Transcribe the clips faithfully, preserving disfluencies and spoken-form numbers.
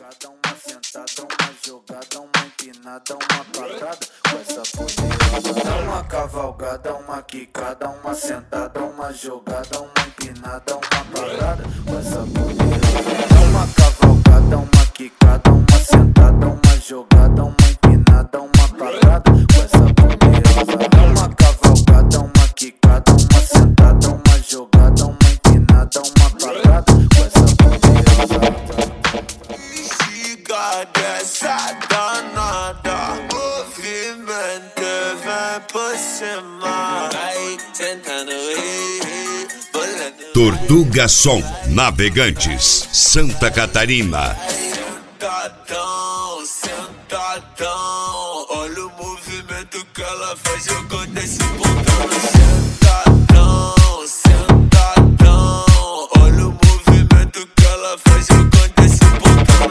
quicada, uma sentada, uma jogada, uma empinada, uma parada com essa poderosa. Uma cavalgada, uma quicada, uma sentada, uma jogada, uma empinada, uma parada com essa poderosa. Uma cavalgada, uma quicada, uma sentada, uma jogada, uma empinada, uma parada com essa poderosa. Uma cavalgada, uma quicada, uma sentada, uma jogada, uma empinada, uma parada com essa poderosa. Xiga dessa danada, movimento vem por cima, vai sentando e bolando. Tortuga Som, Navegantes, Santa Catarina. Sentadão, sentadão, olha o movimento que ela faz jogando esse botão. Sentadão, sentadão, olha o movimento que ela faz jogando esse botão.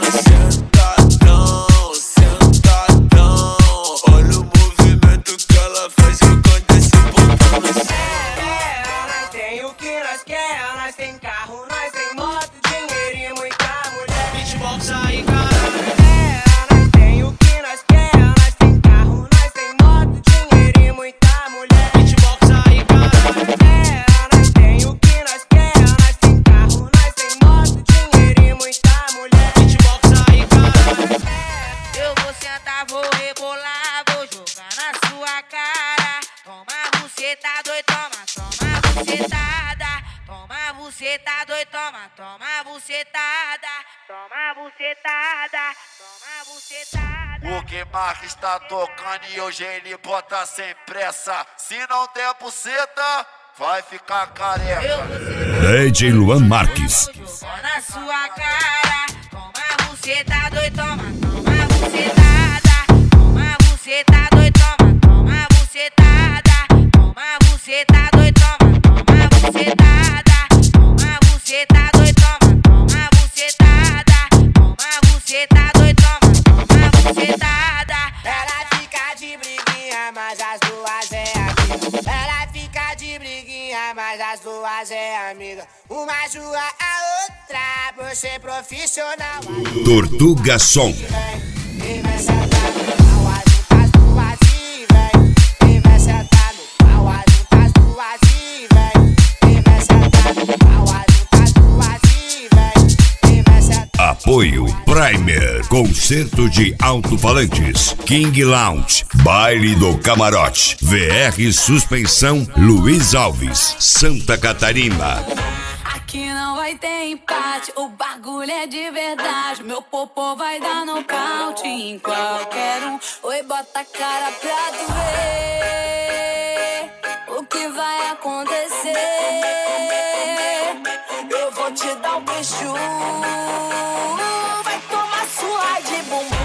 Sentadão, sentadão, olha o movimento que ela faz jogando esse botão. É, nós tem o que nós quer, nós tem carro, nós tem moto, dinheiro e muita mulher. Beatbox aí, caralho. É, nós tem o que nós quer, nós tem carro, nós tem moto, dinheiro e muita mulher. Beatbox aí, caralho. É, nós tem o que nós quer, nós tem carro, nós tem moto, dinheiro e muita mulher. Beatbox aí, caralho. Eu vou sentar, vou rebolar, vou jogar na sua cara. Toma buceta doido, toma, toma bucetada. Toma buceta doido, toma, toma bucetada. Toma bucetada, toma bucetada. O que Mark está tocando e hoje ele bota sem pressa. Se não der buceta, vai ficar careca. Eu vou sentar, D J Luan Marques. vou jogar na sua cara. Toma buceta doido, toma, toma bucetada. Toma buceta doido, toma, toma bucetada. Toma buceta doido, toma, toma bucetada. Toma buceta doido, toma, toma bucetada. Toma buceta doido, toma, toma bucetada. Ela fica de briguinha, mas as duas é amiga. Ela fica de briguinha, mas as duas é amiga. Uma ajuda a outra por ser profissional. Tortuga Som. Quem vai sentar no pau, as as duas e vem. Quem vai sentar no pau, as as duas e vem. Quem vai sentar no pau, as as duas e vem. Quem vai sentar. Apoio Primer, concerto de alto-falantes, King Lounge, Baile do Camarote, V R Suspensão, Luiz Alves, Santa Catarina. Aqui não vai ter empate, o bagulho é de verdade. Meu popô vai dar nocaute em qualquer um. Oi, bota a cara pra tu ver o que vai acontecer. Eu vou te dar um beijo, vai tomar sua de bumbum.